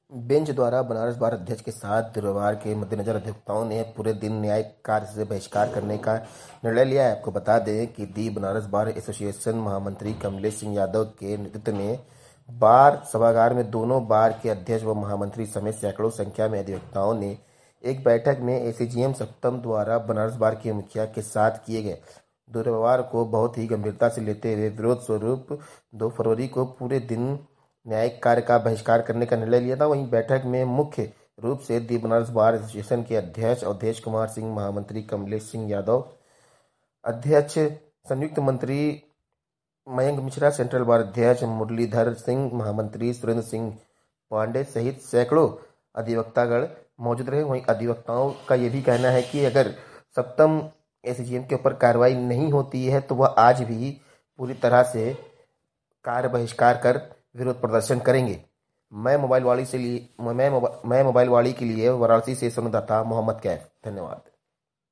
Bench द्वारा बनारस बार अध्यक्ष के साथ दुर्व्यवहार के मद्देनजर अधिवक्ताओं ने पूरे दिन न्यायिक कार्य से बहिष्कार करने का निर्णय लिया है। आपको बता दें कि दी बनारस बार एसोसिएशन महामंत्री कमलेश सिंह यादव के नेतृत्व में बार सभागार में दोनों बार के अध्यक्ष व महामंत्री समेत सैकड़ों संख्या में अधिवक्ताओं ने एक बैठक में एसीजीएम सप्तम द्वारा बनारस बार के मुखिया के साथ किए गए दुर्व्यवहार को बहुत ही गंभीरता से लेते हुए विरोध स्वरूप 2 फरवरी को पूरे दिन न्यायिक कार्य का बहिष्कार करने का निर्णय लिया था। वहीं बैठक में मुख्य रूप से दी बनारस बार एसोसिएशन के अध्यक्ष अवधेश कुमार सिंह, महामंत्री कमलेश सिंह यादव, अध्यक्ष संयुक्त मंत्री मयंक मिश्रा, सेंट्रल बार अध्यक्ष मुरलीधर सिंह, महामंत्री सुरेंद्र सिंह पांडे सहित सैकड़ों अधिवक्तागण मौजूद रहे। वहीं अधिवक्ताओं का यह भी कहना है कि अगर सप्तम एसीजीएम के ऊपर कार्रवाई नहीं होती है तो वह आज भी पूरी तरह से कार्य बहिष्कार कर विरोध प्रदर्शन करेंगे। मैं मोबाइल वाणी के लिए वाराणसी से संवाददाता मोहम्मद कैफ। धन्यवाद।